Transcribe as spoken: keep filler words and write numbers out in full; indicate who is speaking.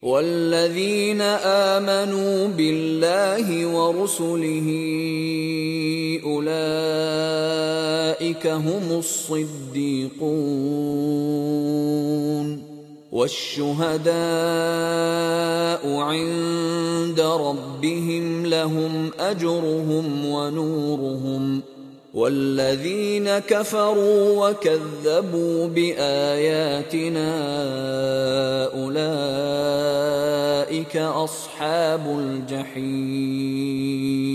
Speaker 1: والذين آمنوا بالله ورسله أولئك هم الصديقون والشهداء عند ربهم لهم أجرهم ونورهم والذين كفروا وكذبوا بآياتنا أولئك أصحاب الجحيم